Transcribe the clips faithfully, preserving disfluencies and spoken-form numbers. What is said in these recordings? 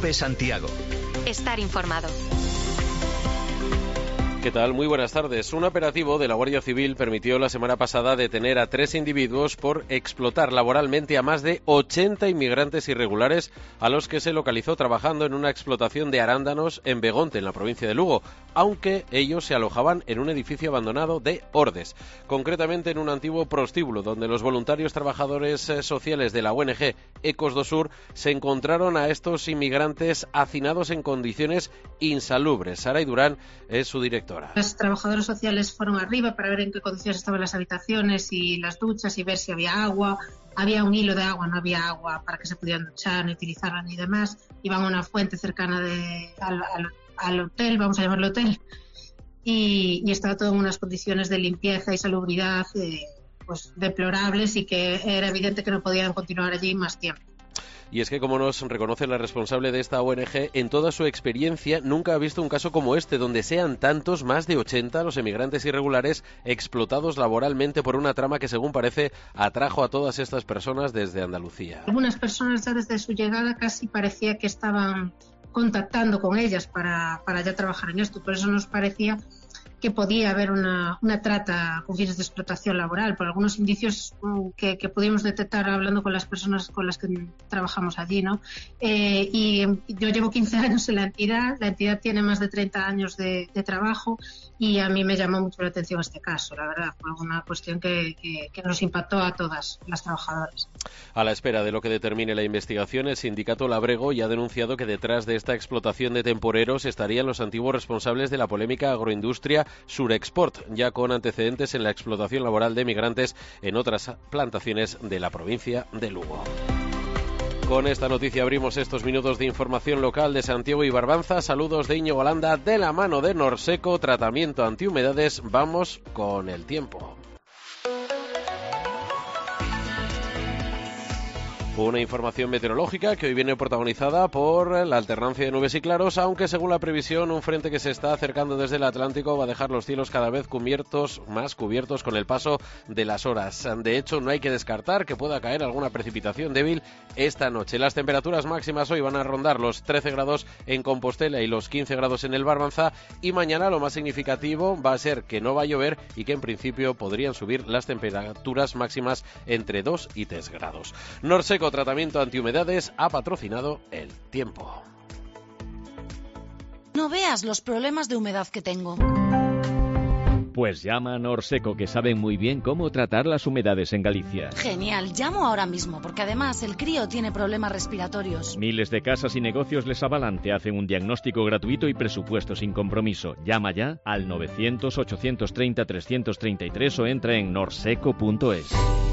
COPE Santiago. Estar informado. ¿Qué tal? Muy buenas tardes. Un operativo de la Guardia Civil permitió la semana pasada detener a tres individuos por explotar laboralmente a más de ochenta inmigrantes irregulares a los que se localizó trabajando en una explotación de arándanos en Begonte, en la provincia de Lugo, aunque ellos se alojaban en un edificio abandonado de Ordes, concretamente en un antiguo prostíbulo donde los voluntarios trabajadores sociales de la O N G Ecos do Sur se encontraron a estos inmigrantes hacinados en condiciones insalubres. Saray Durán es su directora. Los trabajadores sociales fueron arriba para ver en qué condiciones estaban las habitaciones y las duchas y ver si había agua. Había un hilo de agua, no había agua para que se pudieran duchar, ni utilizarla ni demás. Iban a una fuente cercana de, al, al, al hotel, vamos a llamarlo hotel, y, y estaba todo en unas condiciones de limpieza y salubridad eh, pues deplorables, y que era evidente que no podían continuar allí más tiempo. Y es que, como nos reconoce la responsable de esta O N G, en toda su experiencia nunca ha visto un caso como este, donde sean tantos, más de ochenta, los emigrantes irregulares explotados laboralmente por una trama que, según parece, atrajo a todas estas personas desde Andalucía. Algunas personas ya desde su llegada casi parecía que estaban contactando con ellas para, para ya trabajar en esto. Por eso nos parecía que podía haber una, una trata con fines de explotación laboral, por algunos indicios que, que pudimos detectar hablando con las personas con las que trabajamos allí, ¿no? Eh, y yo llevo quince años en la entidad, la entidad tiene más de treinta años de, de trabajo, y a mí me llamó mucho la atención este caso, la verdad, fue una cuestión que, que, que nos impactó a todas las trabajadoras. A la espera de lo que determine la investigación, el sindicato Labrego ya ha denunciado que detrás de esta explotación de temporeros estarían los antiguos responsables de la polémica agroindustria Surexport, ya con antecedentes en la explotación laboral de migrantes en otras plantaciones de la provincia de Lugo. Con esta noticia abrimos estos minutos de información local de Santiago y Barbanza. Saludos de Íñigo Holanda, de la mano de Norseco, tratamiento antihumedades. Vamos con el tiempo. Una información meteorológica que hoy viene protagonizada por la alternancia de nubes y claros, aunque según la previsión un frente que se está acercando desde el Atlántico va a dejar los cielos cada vez cubiertos, más cubiertos con el paso de las horas. De hecho, no hay que descartar que pueda caer alguna precipitación débil esta noche. Las temperaturas máximas hoy van a rondar los trece grados en Compostela y los quince grados en el Barbanza, y mañana lo más significativo va a ser que no va a llover y que en principio podrían subir las temperaturas máximas entre dos y tres grados. Norseco Tratamiento Antihumedades ha patrocinado el tiempo. No veas los problemas de humedad que tengo. Pues llama a Norseco, que saben muy bien cómo tratar las humedades en Galicia. Genial, llamo ahora mismo, porque además el crío tiene problemas respiratorios. Miles de casas y negocios les avalan, te hacen un diagnóstico gratuito y presupuesto sin compromiso. Llama ya al novecientos, ochocientos treinta, trescientos treinta y tres o entra en norseco punto es.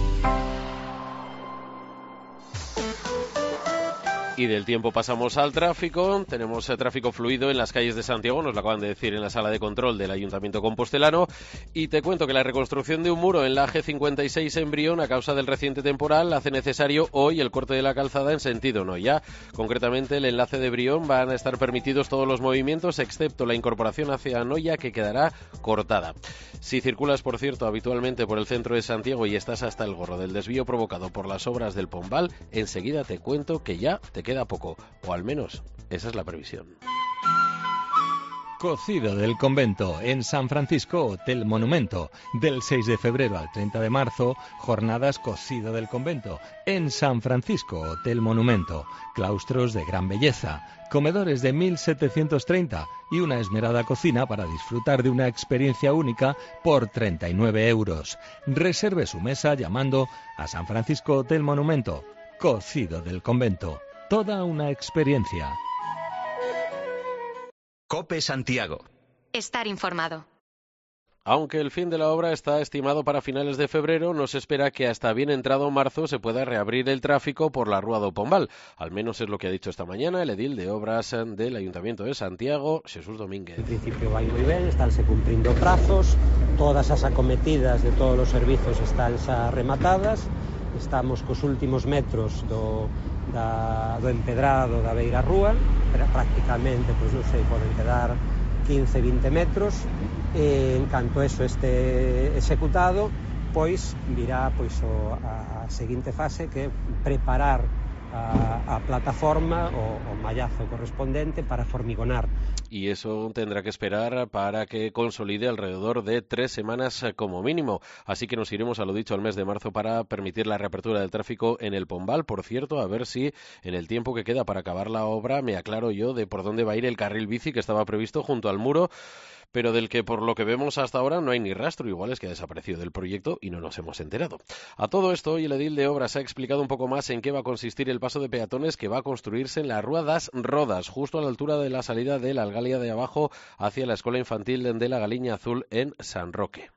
Y del tiempo pasamos al tráfico. Tenemos tráfico fluido en las calles de Santiago, nos lo acaban de decir en la sala de control del Ayuntamiento compostelano. Y te cuento que la reconstrucción de un muro en la G cincuenta y seis en Brión a causa del reciente temporal hace necesario hoy el corte de la calzada en sentido Noia. Concretamente, el enlace de Brión van a estar permitidos todos los movimientos, excepto la incorporación hacia Noia, que quedará cortada. Si circulas, por cierto, habitualmente por el centro de Santiago y estás hasta el gorro del desvío provocado por las obras del Pombal, enseguida te cuento que ya te queda poco, o al menos esa es la previsión. Cocido del Convento en San Francisco, Hotel Monumento. Del seis de febrero al treinta de marzo, jornadas Cocido del Convento en San Francisco, Hotel Monumento. Claustros de gran belleza, comedores de mil setecientos treinta y una esmerada cocina para disfrutar de una experiencia única por treinta y nueve euros. Reserve su mesa llamando a San Francisco Hotel Monumento. Cocido del Convento. Toda una experiencia. COPE Santiago. Estar informado. Aunque el fin de la obra está estimado para finales de febrero, no se espera que hasta bien entrado marzo se pueda reabrir el tráfico por la Rúa do Pombal. Al menos es lo que ha dicho esta mañana el edil de Obras del Ayuntamiento de Santiago, Jesús Domínguez. En principio vai moi ben, estánse cumprindo prazos, todas as acometidas de todos os servizos están xa rematadas, estamos cos últimos metros do, da, do empedrado da beira rúa, prácticamente, pois non sei, poden quedar quince, vinte metros, e en canto eso este executado, pois virá pois o, a, a seguinte fase, que é preparar a, a plataforma o, o mallazo correspondente para formigonar. Y eso tendrá que esperar para que consolide alrededor de tres semanas como mínimo. Así que nos iremos a lo dicho al mes de marzo para permitir la reapertura del tráfico en el Pombal. Por cierto, a ver si en el tiempo que queda para acabar la obra me aclaro yo de por dónde va a ir el carril bici que estaba previsto junto al muro, pero del que por lo que vemos hasta ahora no hay ni rastro. Igual es que ha desaparecido del proyecto y no nos hemos enterado. A todo esto, hoy el edil de Obras ha explicado un poco más en qué va a consistir el paso de peatones que va a construirse en la Rúa das Rodas, justo a la altura de la salida de la Algalia de abajo hacia la Escuela Infantil de la Galiña Azul en San Roque.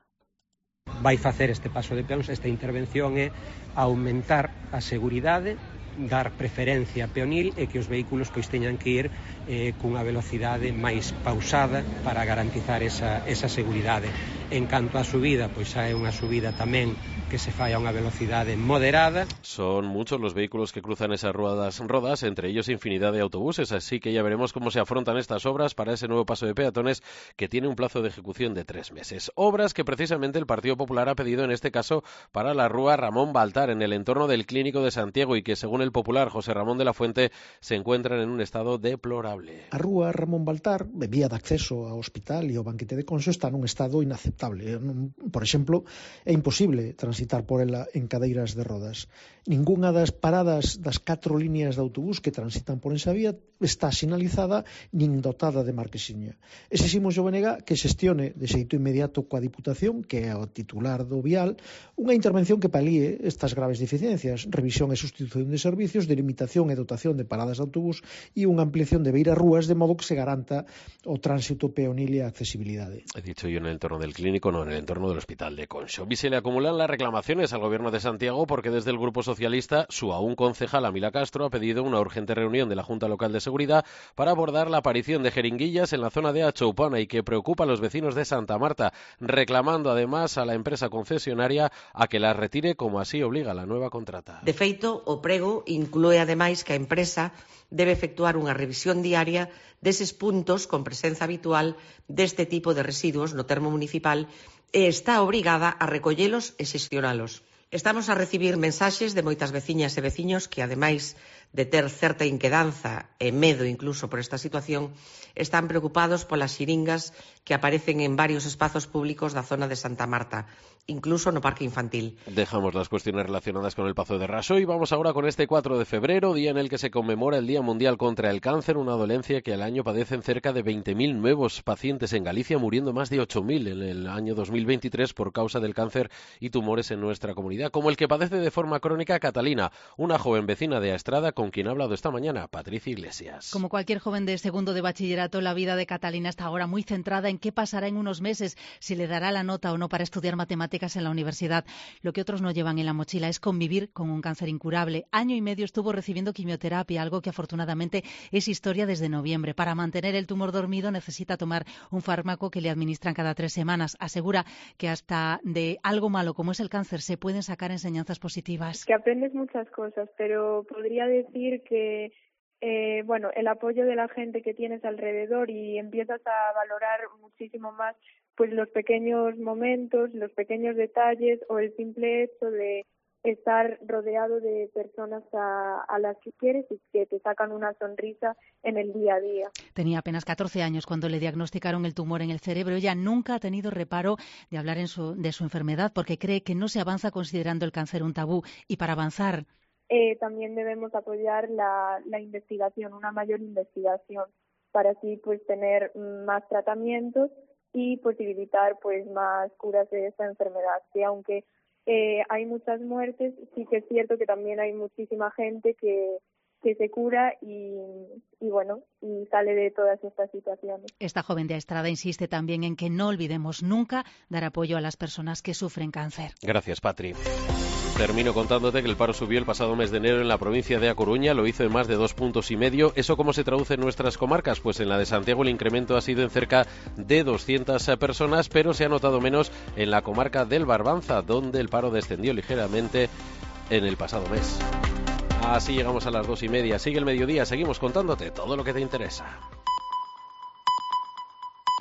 Vai facer este paso de peóns, esta intervención é aumentar a seguridade, dar preferencia peonil e que os vehículos pois teñan que ir eh, cunha velocidade máis pausada para garantizar esa, esa seguridade. En canto á subida, pois hai unha subida tamén que se fai a unha velocidade moderada. Son muchos los vehículos que cruzan esas ruedas rodas, entre ellos infinidad de autobuses, así que ya veremos cómo se afrontan estas obras para ese nuevo paso de peatones que tiene un plazo de ejecución de tres meses. Obras que precisamente el Partido Popular ha pedido en este caso para la Rúa Ramón Baltar, en el entorno del Clínico de Santiago, y que según el popular José Ramón de la Fuente se encuentran en un estado deplorable. A Rúa Ramón Baltar, vía de acceso ao hospital e ao banquete de Conso, está nun estado inaceptable. Por exemplo, é imposible transitar por ela en cadeiras de rodas. Ningunha das paradas das catro líneas de autobús que transitan por esa vía está sinalizada nin dotada de marquesiña. Exiximos ao B N G que xestione de xeito inmediato coa Diputación, que é o titular do vial, unha intervención que palíe estas graves deficiencias, revisión e sustitución de servicios, delimitación e dotación de paradas de autobús e unha ampliación de beira rúas de modo que se garanta o tránsito peonil e a accesibilidade. He dicho yo en el entorno del clínico, no en el entorno del hospital de Conso. Y se le acumulan las reclamaciones al gobierno de Santiago porque desde el Grupo Socialista su aún concejal Amila Castro ha pedido una urgente reunión de la Junta Local de Seguridad para abordar la aparición de jeringuillas en la zona de Achoupana y que preocupa a los vecinos de Santa Marta, reclamando además a la empresa concesionaria a que las retire como así obliga la nueva contrata. De feito, o prego inclúe ademais que a empresa debe efectuar unha revisión diaria deses puntos con presenza habitual deste tipo de residuos no termo municipal e está obrigada a recollelos e xestionalos. Estamos a recibir mensaxes de moitas veciñas e veciños que, ademais de ter certa inquedanza e medo incluso por esta situación, están preocupados polas xiringas que aparecen en varios espazos públicos da zona de Santa Marta, incluso no parque infantil. Dejamos las cuestiones relacionadas con el Pazo de Raso y vamos ahora con este cuatro de febrero, día en el que se conmemora el Día Mundial contra el Cáncer, una dolencia que al año padecen cerca de veinte mil nuevos pacientes en Galicia, muriendo más de ocho mil en el año dos mil veintitrés por causa del cáncer y tumores en nuestra comunidad, como el que padece de forma crónica Catalina, una joven vecina de Astrada con quien ha hablado esta mañana Patricia Iglesias. Como cualquier joven de segundo de bachillerato, la vida de Catalina está ahora muy centrada en qué pasará en unos meses, si le dará la nota o no para estudiar matemáticas en la universidad. Lo que otros no llevan en la mochila es convivir con un cáncer incurable. Año y medio estuvo recibiendo quimioterapia, algo que afortunadamente es historia desde noviembre. Para mantener el tumor dormido necesita tomar un fármaco que le administran cada tres semanas. Asegura que hasta de algo malo como es el cáncer se pueden sacar enseñanzas positivas. Que aprendes muchas cosas, pero podría decir que Eh, bueno, el apoyo de la gente que tienes alrededor y empiezas a valorar muchísimo más pues los pequeños momentos, los pequeños detalles o el simple hecho de estar rodeado de personas a, a las que quieres y que te sacan una sonrisa en el día a día. Tenía apenas catorce años cuando le diagnosticaron el tumor en el cerebro. Ella nunca ha tenido reparo de hablar en su, de su enfermedad porque cree que no se avanza considerando el cáncer un tabú. Y para avanzar... Eh, también debemos apoyar la, la investigación, una mayor investigación, para así pues tener más tratamientos y posibilitar pues más curas de esta enfermedad, que aunque eh, hay muchas muertes, sí que es cierto que también hay muchísima gente que que se cura y, y bueno, y sale de todas estas situaciones. Esta joven de Estrada insiste también en que no olvidemos nunca dar apoyo a las personas que sufren cáncer. Gracias, Patri. Termino contándote que el paro subió el pasado mes de enero en la provincia de A Coruña, lo hizo en más de dos puntos y medio. ¿Eso cómo se traduce en nuestras comarcas? Pues en la de Santiago el incremento ha sido en cerca de doscientas personas, pero se ha notado menos en la comarca del Barbanza, donde el paro descendió ligeramente en el pasado mes. Así llegamos a las dos y media. Sigue el mediodía, seguimos contándote todo lo que te interesa.